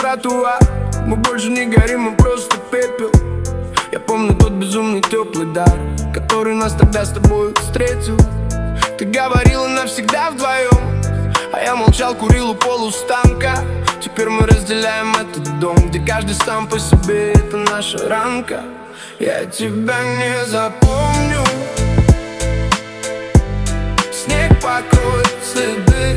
тротуар. Мы больше не горим, мы просто пепел. Я помню тот безумный теплый дар, который нас тогда с тобой встретил. Ты говорила навсегда вдвоем, а я молчал, курил у полустанка. Теперь мы разделяем этот дом, где каждый сам по себе, это наша рамка. Я тебя не запомню, снег покроет следы.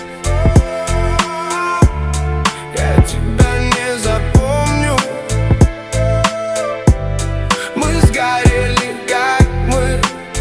Я тебя не запомню, мы сгорели, как мы.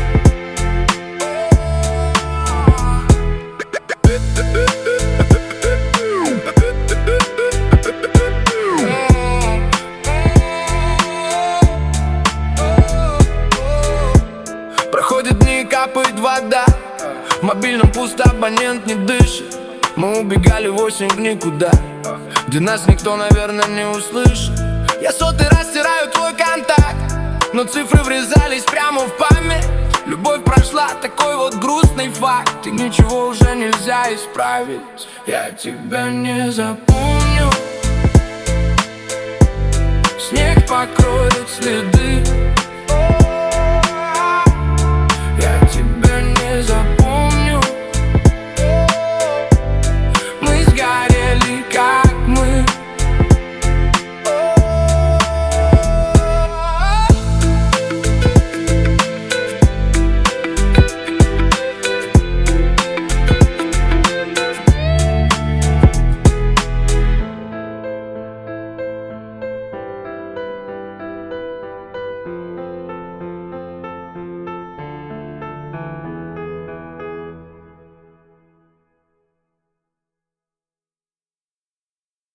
Проходят дни, капает вода, в мобильном пусто, абонент не дышит. Мы убегали в осень в никуда, где нас никто, наверное, не услышит. Я сотый раз стираю твой контакт, но цифры врезались прямо в память. Любовь прошла, такой вот грустный факт, и ничего уже нельзя исправить. Я тебя не запомню, снег покроет следы.